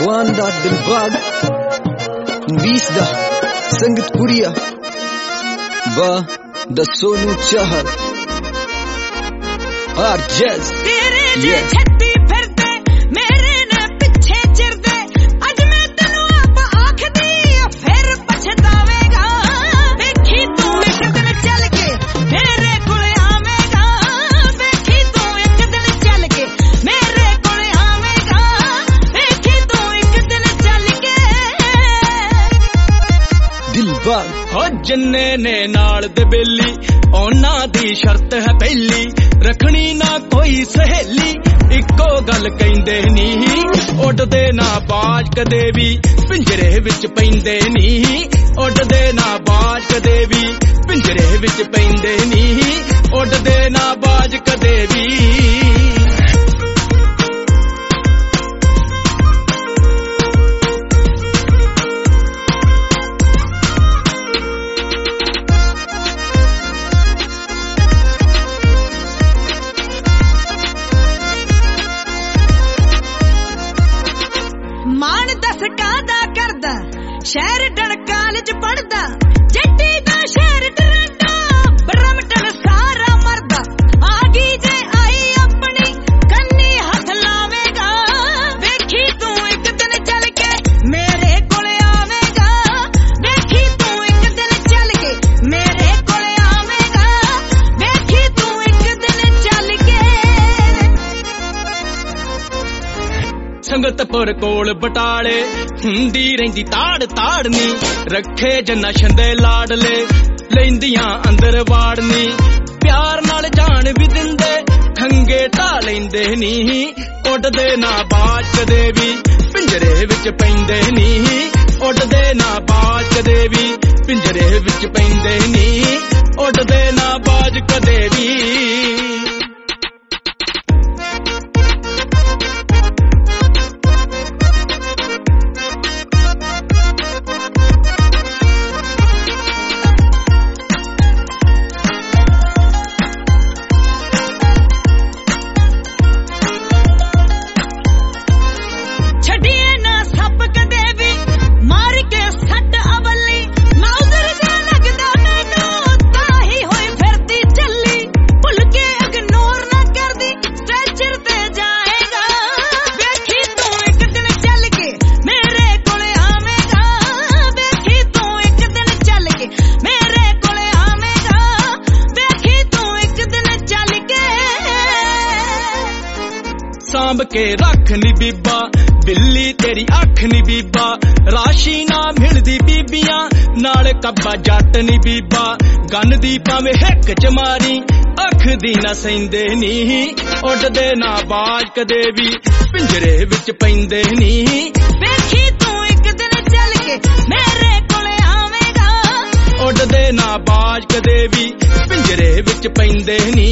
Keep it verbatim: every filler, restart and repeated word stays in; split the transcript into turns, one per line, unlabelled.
Wanda Dilbag Visda Sangat Puria Ba Da Sonu Chahal Arjaz Yes
जिन्ने ने नाल दे बेली ओना दी शर्त है पहली रखनी ना कोई सहेली इको गल कहंदे नी उड़दे ना बाज कदे भी पिंजरे विच पैंदे नी उड़दे ना बाज कदे भी पिंजरे विच पैंदे नी उड़दे ना बाज कदे भी
शहर डन कॉलेज पढ़दा जट्टी दा शहर टरांडा ब्रह्मटन सारा मरदा आगी जे आई अपनी कन्नी हथ लावेगा देखी तू एक दिन चल के मेरे कोले आवेगा देखी तू एक दिन चल के मेरे कोले आवेगा देखी तू एक दिन चल के
संगतपुर कोल बटाले हुंदी रहिंदी ताड़ ताड़नी रखे जन्ना छंदे लाडले लैंदियां अंदर वाड़नी प्यार नाल जान भी दिंदे खंगे ढा लैंदे नी उड़दे ना बाज कदे भी पिंजरे विच पैंदे नी उड़दे ना बाज कदे भी पिंजरे विच पैंदे नी उड़दे ना बाज कदे भी सांभ के रख नी बीबा बिल्ली तेरी अख नी बीबा राशि ना मिलदी बीबियां नाल कब्बा जट नी बीबा गन दी भावे हिक च मारी अख दी ना सैंदे नी उड़दे ना बाज कदे भी पिंजरे विच पैंदे नी
देखी तू एक दिन चल के मेरे कोले आवेगा
उड़दे ना बाज कदे भी पिंजरे विच पैंदे नी